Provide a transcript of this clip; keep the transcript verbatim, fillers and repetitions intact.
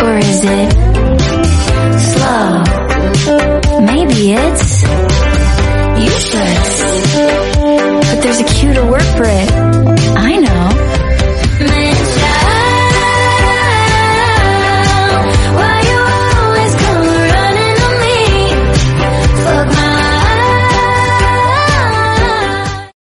Or is it slow? Maybe it's useless. But there's a cue to work for it.